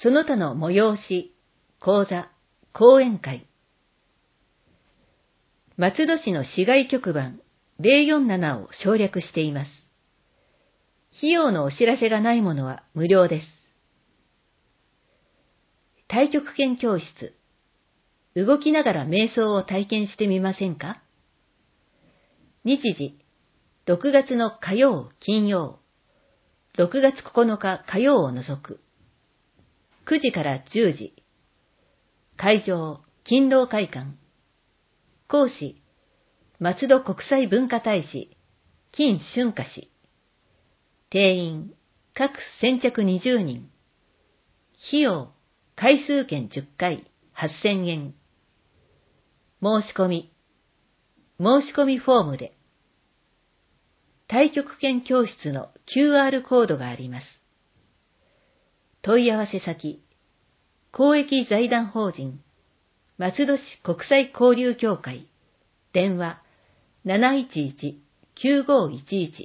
その他の催し、講座、講演会。松戸市の市外局番047を省略しています。費用のお知らせがないものは無料です。太極拳教室。動きながら瞑想を体験してみませんか？日時、6月の火曜、金曜、6月9日火曜を除く。9時から10時。会場、勤労会館。講師、松戸国際文化大使、金春華氏。定員、各先着20人。費用、回数券10回、8000円。申し込みフォームで。太極拳教室の QR コードがあります。問い合わせ先、公益財団法人、松戸市国際交流協会、電話711-9511。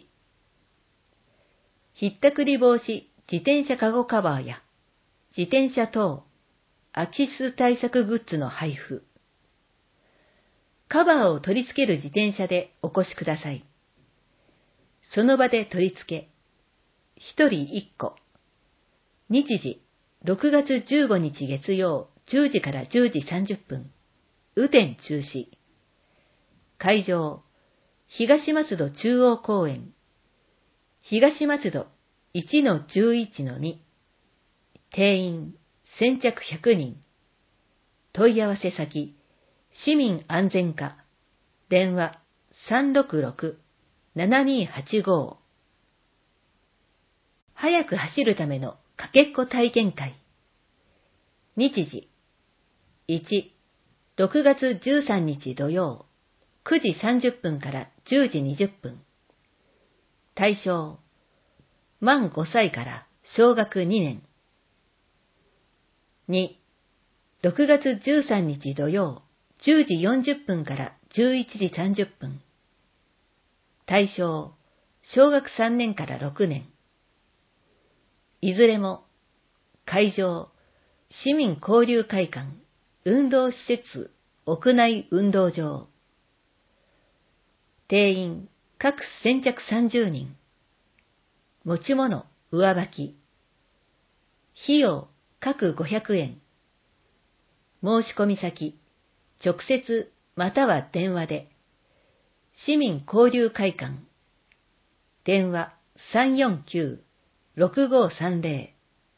ひったくり防止自転車かごカバーや、自転車等、空き巣対策グッズの配布。カバーを取り付ける自転車でお越しください。その場で取り付け、1人1個。日時、6月15日月曜10時から10時30分。雨天中止。会場、東松戸中央公園。東松戸 1-11-2。定員、先着100人。問い合わせ先、市民安全課。電話366-7285。速く走るためのかけっこ体験会。日時、1、6月13日土曜、9時30分から10時20分。対象、満5歳から小学2年。2、6月13日土曜、10時40分から11時30分。対象、小学3年から6年。いずれも、会場、市民交流会館、運動施設、屋内運動場。定員、各先着30人。持ち物、上履き。費用、各500円。申し込み先、直接または電話で。市民交流会館。電話349-6530。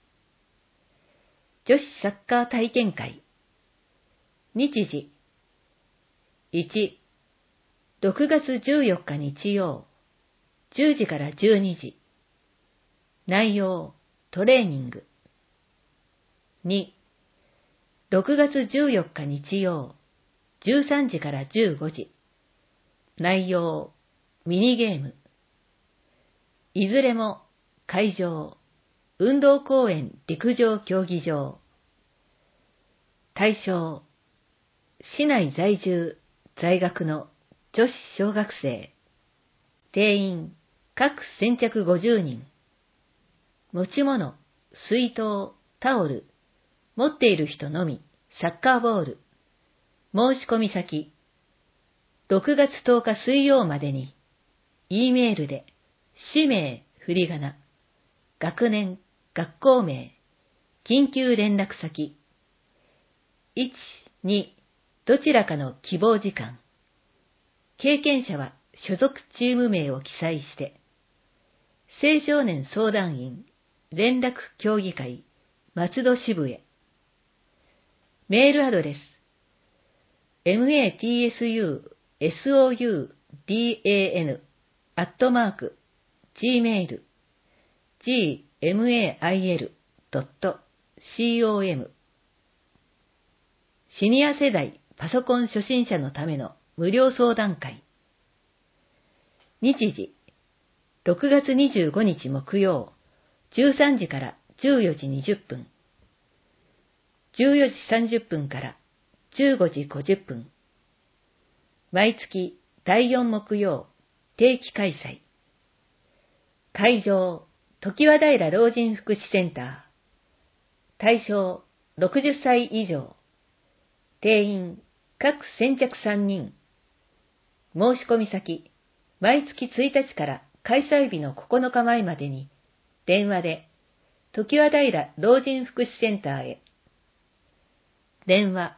女子サッカー体験会。日時。1、6月14日日曜、10時から12時。内容、トレーニング。2、6月14日日曜、13時から15時。内容、ミニゲーム。いずれも、会場、運動公園陸上競技場。対象、市内在住、在学の女子小学生。定員、各先着50人。持ち物、水筒、タオル、持っている人のみ、サッカーボール。申し込み先、6月10日水曜までに、E メールで、氏名、振り仮名、学年、学校名、緊急連絡先、1、2、どちらかの希望時間。経験者は所属チーム名を記載して、青少年相談員、連絡協議会、松戸支部へ。メールアドレス、matsusoudan@gmail、gmail.com。シニア世代パソコン初心者のための無料相談会。日時、6月25日木曜、13時から14時20分。14時30分から15時50分。毎月第4木曜、定期開催。会場、常盤平老人福祉センター。 対象60歳以上。定員各先着3人。申し込み先、毎月1日から開催日の9日前までに、電話で、常盤平老人福祉センターへ。電話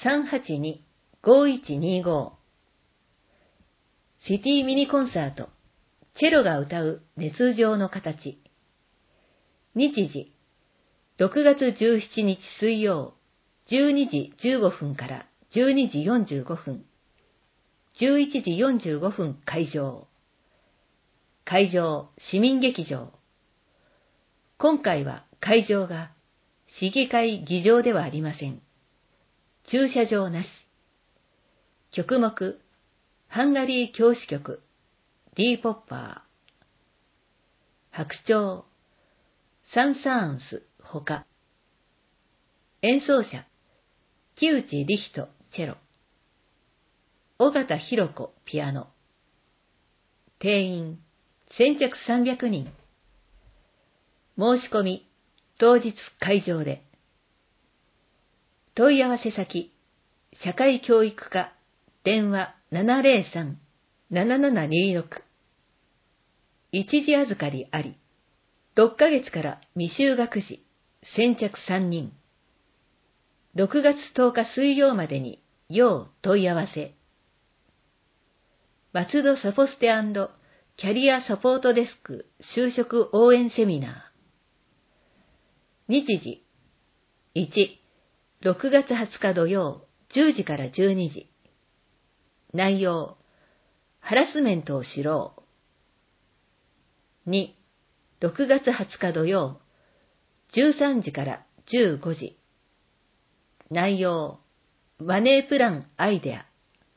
382-5125。シティミニコンサート、チェロが歌う熱情の形。日時、6月17日水曜、12時15分から12時45分。11時45分会場。会場、市民劇場。今回は会場が市議会議場ではありません。駐車場なし。曲目、ハンガリー教師曲、Dポッパー。白鳥、サンサーンス、ほか。演奏者、木内リヒト、チェロ。尾形弘子、ピアノ。定員、先着300人。申し込み、当日会場で。問い合わせ先、社会教育課、電話703-7726。一時預かりあり。6ヶ月から未就学児、先着3人。6月10日水曜までに、要問い合わせ。松戸サポステ&キャリアサポートデスク就職応援セミナー。日時。1、6月20日土曜、10時から12時。内容、ハラスメントを知ろう。2、6月20日土曜、13時から15時。内容、マネープランアイデア。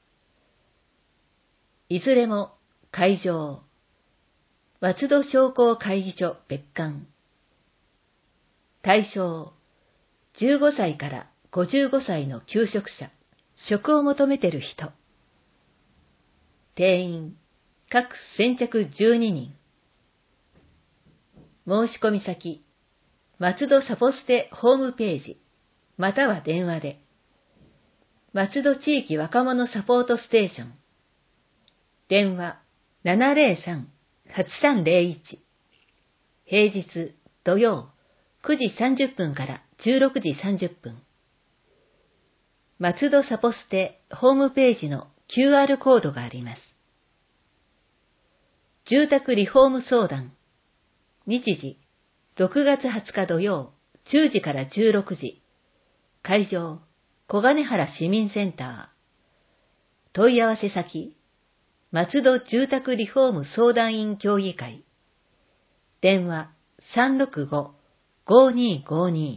いずれも会場、松戸商工会議所別館。対象、15歳から55歳の求職者、職を求めてる人。定員、各先着12人。申し込み先、松戸サポステホームページ、または電話で。松戸地域若者サポートステーション。電話703-8301。平日土曜9時30分から16時30分。松戸サポステホームページの QR コードがあります。住宅リフォーム相談。日時、6月20日土曜、10時から16時。会場、小金原市民センター。問い合わせ先、松戸住宅リフォーム相談員協議会。電話365-5252。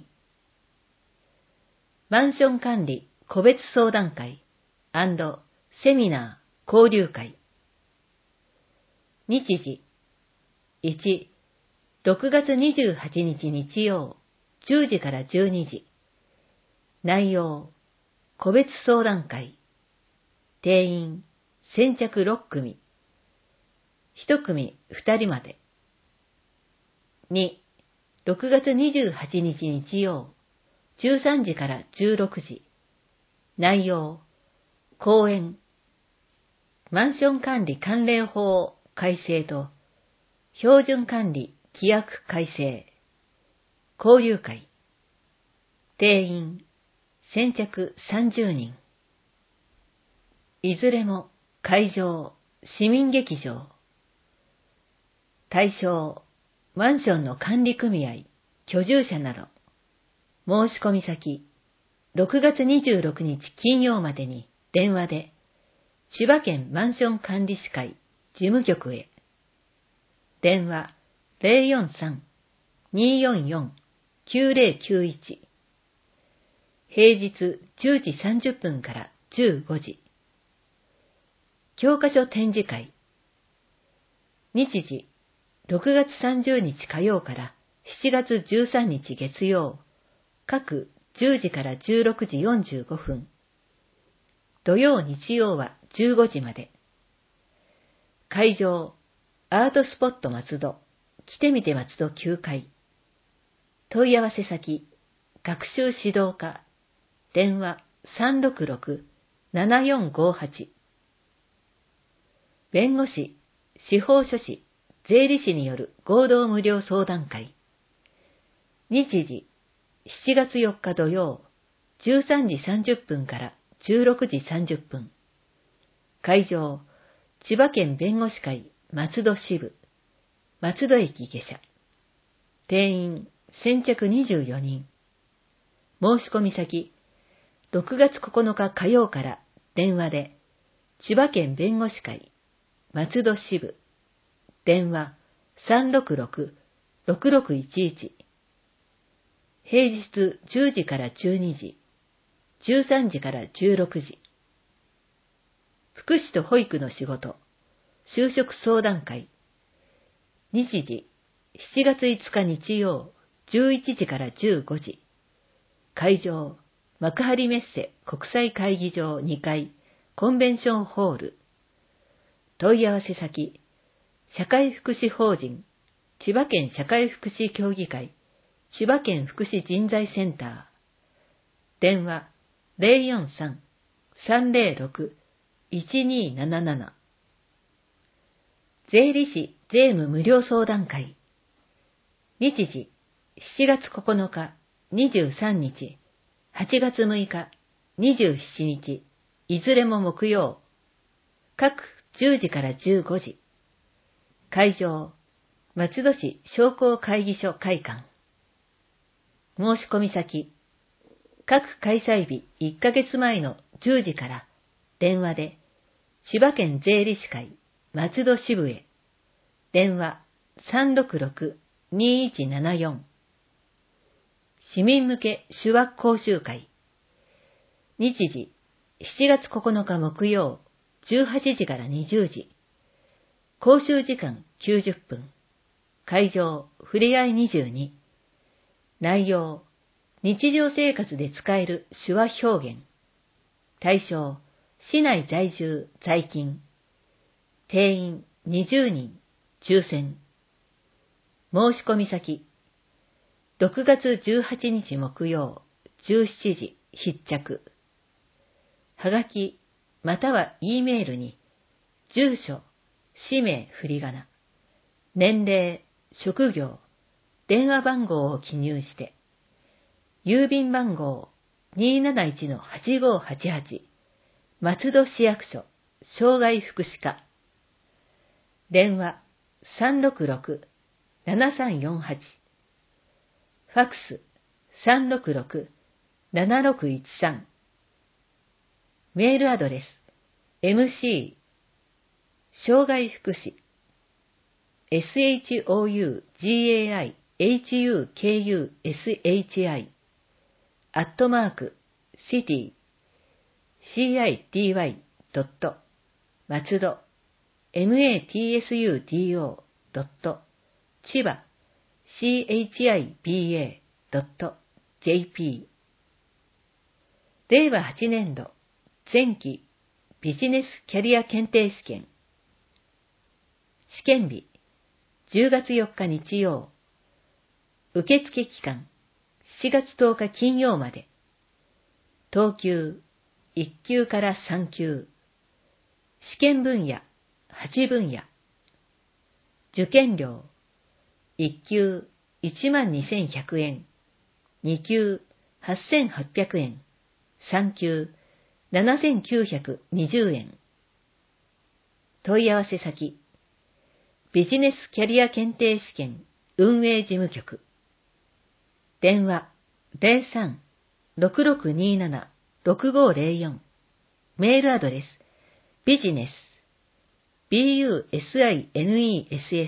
マンション管理個別相談会&セミナー交流会。日時、1、6月28日日曜、10時から12時。内容、個別相談会。定員、先着6組。1組2人まで。2、6月28日日曜、13時から16時。内容、講演。マンション管理関連法改正と、標準管理規約改正。交流会。定員、先着30人。いずれも会場、市民劇場。対象、マンションの管理組合、居住者など。申し込み先、6月26日金曜までに電話で、千葉県マンション管理士会事務局へ。電話043-244-9091。平日10時30分から15時。教科書展示会。日時、6月30日火曜から7月13日月曜、各10時から16時45分。土曜日曜は15時まで。会場、アートスポット松戸、来てみて松戸9階。問い合わせ先、 学習指導課、電話366-7458。弁護士、司法書士、税理士による合同無料相談会。日時、7月4日土曜、13時30分から16時30分。会場、千葉県弁護士会松戸支部、松戸駅下車。定員、先着24人。申し込み先、6月9日火曜から電話で、千葉県弁護士会松戸支部、電話366-6611。平日10時から12時、13時から16時。福祉と保育の仕事、就職相談会。日時、7月5日日曜、11時から15時。会場、幕張メッセ国際会議場2階、コンベンションホール。問い合わせ先、社会福祉法人、千葉県社会福祉協議会、千葉県福祉人材センター。電話、043-306-1277。税理士税務無料相談会。日時、7月9日、23日、8月6日、27日、いずれも木曜。各10時から15時。会場、松戸市商工会議所会館。申し込み先、各開催日1ヶ月前の10時から電話で、千葉県税理士会松戸支部へ。電話366-2174。市民向け手話講習会。日時、7月9日木曜、18時から20時。講習時間90分。会場、ふれあい22。内容、日常生活で使える手話表現。対象、市内在住、在勤。定員20人、抽選。申し込み先、6月18日木曜、17時、必着。はがき、または E メールに、住所、氏名振り仮名、年齢、職業、電話番号を記入して、郵便番号 271-8588 松戸市役所障害福祉課。電話366-7348。ファックス366-7613。メールアドレス MC 障害福祉 SHOUGAIHUKUSHI @city city. 松戸 matsudo. 千葉 chiba. jp。 令和8年度前期ビジネスキャリア検定試験。試験日10月4日日曜。受付期間7月10日金曜まで。等級1級から3級。試験分野8分野。受験料1級12,100円。2級8,800円。3級7,920円。問い合わせ先、ビジネスキャリア検定試験運営事務局。電話03-6627-6504。メールアドレス、ビジネス、business-career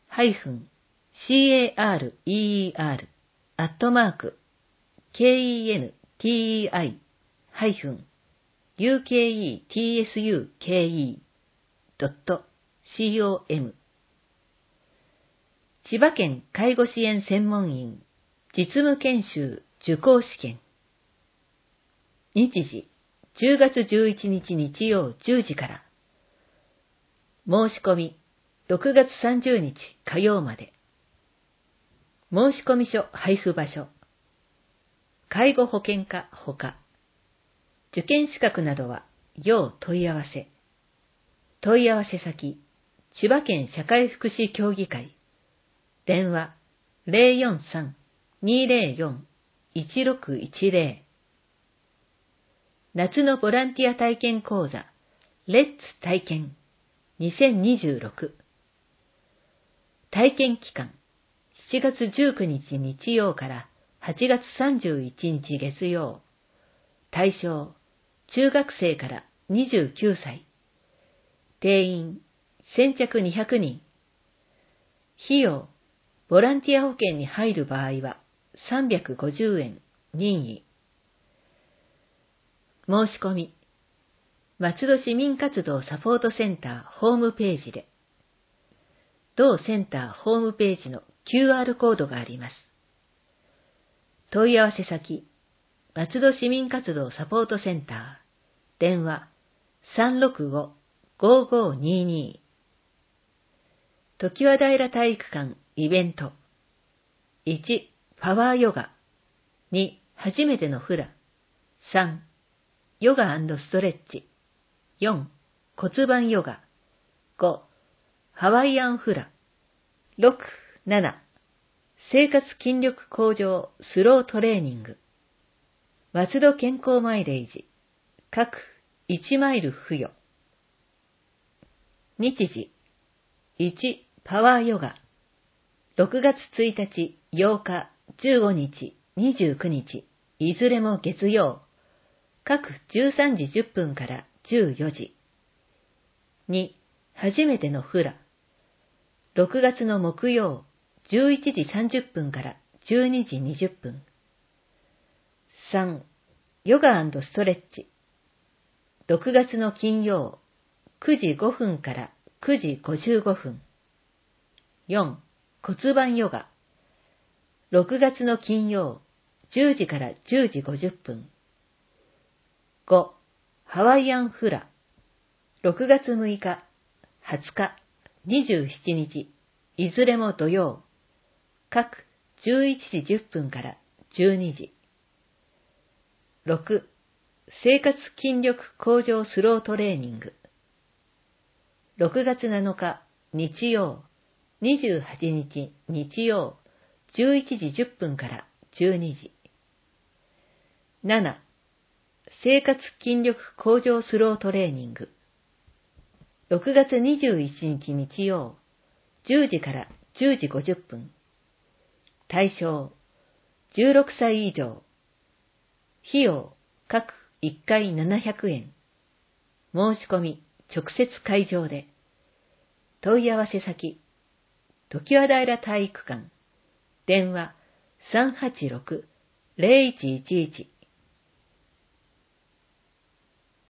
@uketsuke.com。 千葉県介護支援専門員実務研修受講試験。日時10月11日日曜10時から。申し込み6月30日火曜まで。申込書配布場所、 介護保険課ほか。受験資格などは要問い合わせ。問い合わせ先、千葉県社会福祉協議会。電話043-204-1610。夏のボランティア体験講座、レッツ体験2026。体験期間、7月19日日曜から8月31日月曜。対象、中学生から29歳。定員、先着200人。費用、ボランティア保険に入る場合は350円任意。申し込み、松戸市民活動サポートセンターホームページで。同センターホームページの QR コードがあります。問い合わせ先、松戸市民活動サポートセンター、電話365-5522。常盤平体育館イベント。1、パワーヨガ。2、初めてのフラ。3、ヨガ&ストレッチ。4、骨盤ヨガ。5、ハワイアンフラ。6、7、生活筋力向上スロートレーニング。松戸健康マイレージ。各1マイル付与。日時。1、パワーヨガ。6月1日、8日、15日、29日、いずれも月曜。各13時10分から14時。2、初めてのフラ。6月の木曜、11時30分から12時20分。3、ヨガ&ストレッチ。6月の金曜、9時5分から9時55分。4、骨盤ヨガ。6月の金曜、10時から10時50分。5、ハワイアンフラ。6月6日、20日、27日、いずれも土曜。各11時10分から12時。6、生活筋力向上スロートレーニング。6月7日、日曜、28日、日曜、11時10分から12時。7、生活筋力向上スロートレーニング。6月21日日曜、10時から10時50分。対象、16歳以上。費用、各1回700円。申し込み、直接会場で。問い合わせ先、常盤平体育館。電話386-0111。